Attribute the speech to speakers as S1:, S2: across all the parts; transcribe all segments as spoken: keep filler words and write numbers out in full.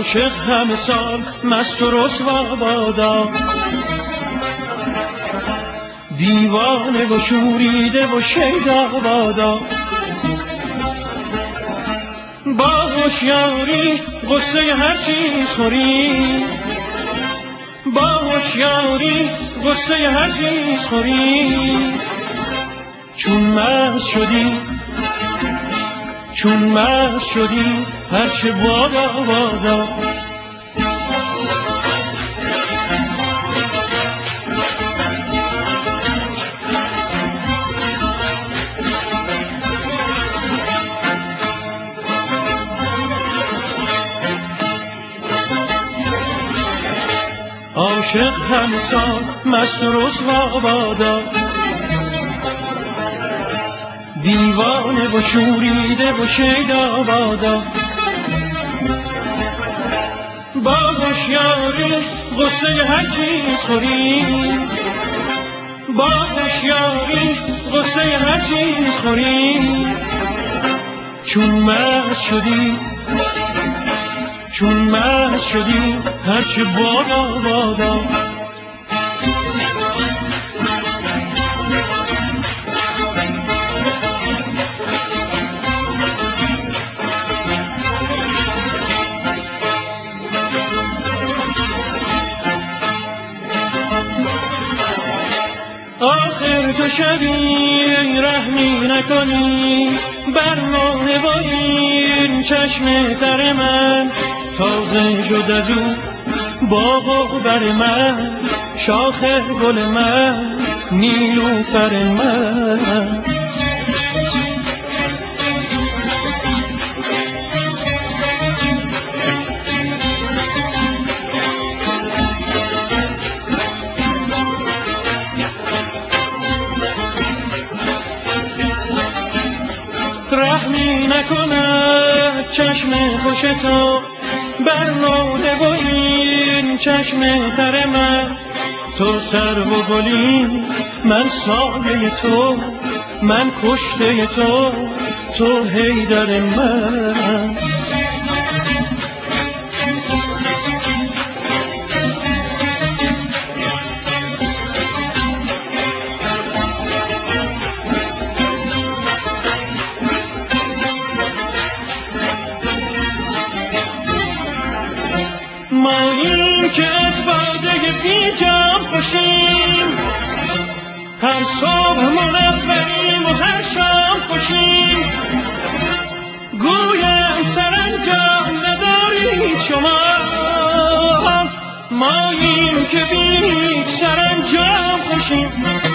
S1: عاشق همه سال مست و رسوا بادا، دیوانه و شوریده و شیدا بادا. با هوشیاری غصه هر چیز خوری، با هوشیاری غصه هر چیز خوری. چون مست شدی چون مست شدی هرچه بادا بادا. عاشق همه سال مست و رسوا بادا، دیوانه و شوریده و شیدا بادا. با هوشیاری غصه هر چیز خوری، با هوشیاری غصه هر چیز خوری. چون مست شدی چون مست شدی هرچه بادا بادا. آخر تو شبی رحمی نکنی بر ماه و این چشم تر من. تازه شد از او باغ و بر من، شاخ گل من، نیلوفر من. رحمی نکند چشم خوش تو بر نوده و این چشم تر من. تو سرو و گلی، من سایه تو، من کشته تو، تو حیدر من. ما این که از باده بیجام خوشیم، هر صبح منوریم و هر شام خوشیم. گویم سرانجام ندارید شما، ما این که بی سرانجام خوشیم.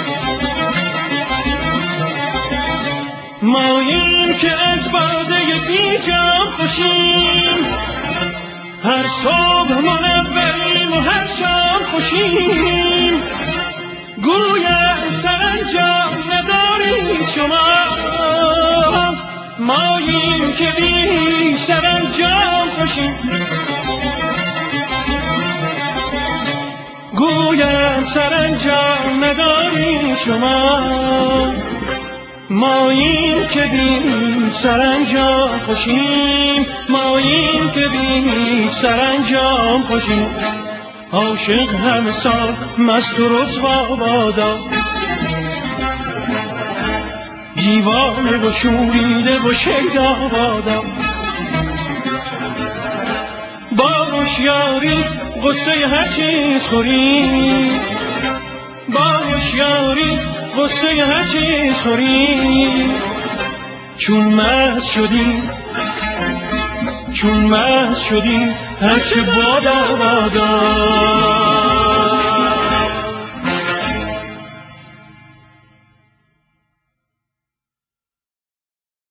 S1: ما این که از باده بیجام خوشیم، هر صبح منوریم و هر شام خوشیم. گویم سرانجام ندارید شما، ماییم که بی سرانجام خوشیم. گویم سرانجام ندارید شما، ماییم که بی سرانجام خوشیم. ماییم که بی سرانجام خوشیم. عاشق همه سال مست و رسوا بادا، دیوانه و شوریده و شیدا بادا. با هوشیاری غصه هر چیز خوری، با هوشیاری غصه هر چیز خوری. چون مست شدی چون مست شدی هرچه بادا بادا.